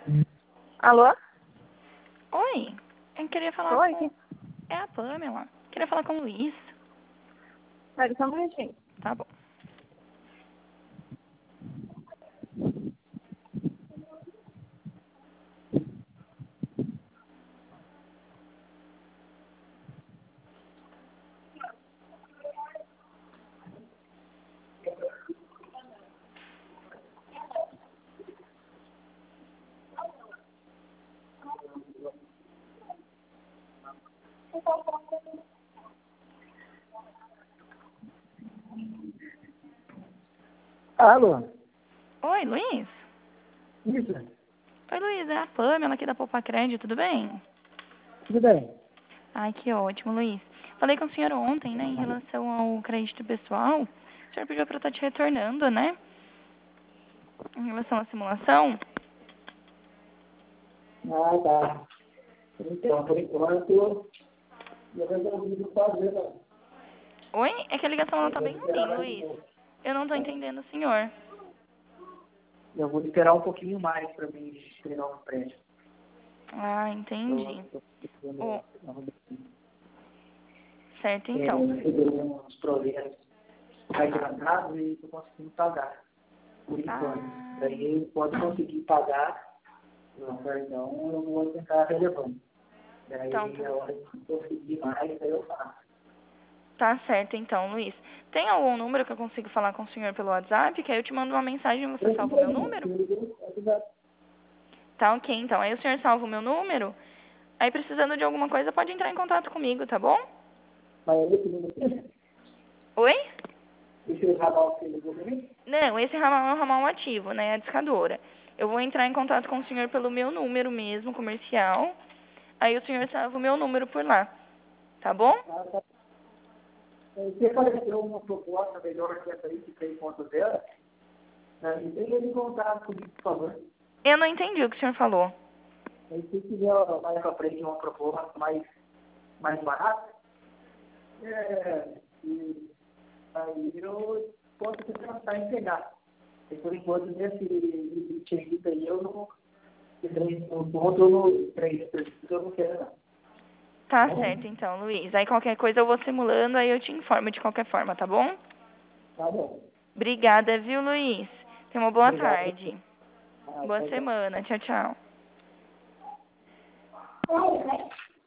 Alô? Oi, eu queria falar Oi? com... É a Pamela. Queria falar com o Luiz. Pera só um minutinho. Tá bom. Alô? Oi, Luiz? Isso, Oi, Luiz, é a Pamela aqui da Poupa Crédito, tudo bem? tudo bem? Ai, que ótimo, Luiz. Falei com o senhor ontem, né, em relação ao crédito pessoal. O senhor pediu pra eu estar te retornando, né? Em relação à simulação. Ah, tá. Então, por enquanto, eu resolvi não fazer, não. Oi? É que a ligação não Eu tá vou bem ruim, esperar mais um Luiz. pouco. Eu não tô entendendo o senhor. Eu vou esperar um pouquinho mais para mim treinar um prédio. Ah, entendi. Tô Oh, precisando, certo, então. receber uns projetos mais atrasados e estou conseguindo pagar, por enquanto. Ah, Daí, quando conseguir pagar o cartão, eu vou tentar relevando. então Daí, tá. a hora que conseguir mais, aí eu faço. Tá certo, então, Luiz. Tem algum número que eu consigo falar com o senhor pelo WhatsApp? Que aí eu te mando uma mensagem e você salva o meu número? Tá ok, então. Aí o senhor salva o meu número. Aí precisando de alguma coisa pode entrar em contato comigo, tá bom? Mas esse número, Oi? esse ramal que ele ligou para mim? Não, esse ramal é um ramal ativo, né? A discadora. Eu vou entrar em contato com o senhor pelo meu número mesmo, comercial. Aí o senhor salva o meu número por lá. Tá bom? Ah, tá. Se apareceu uma proposta melhor que essa aí, que 3.0, né, e tem ele em contato comigo, por favor. Eu não entendi o que o senhor falou. E se quiser mais para frente uma proposta mais barata, e aí eu posso tentar em pegar. E por enquanto, nesse limite aí, eu não. Um ponto eu não. 3% eu não quero, não. Tá Tá bom? certo, então, Luiz. Aí qualquer coisa eu vou simulando, aí eu te informo de qualquer forma, tá bom? Tá bom. Obrigada, viu, Luiz? Tenha uma boa Obrigado. tarde. Ah, Boa tchau, tchau. semana. Tchau, tchau.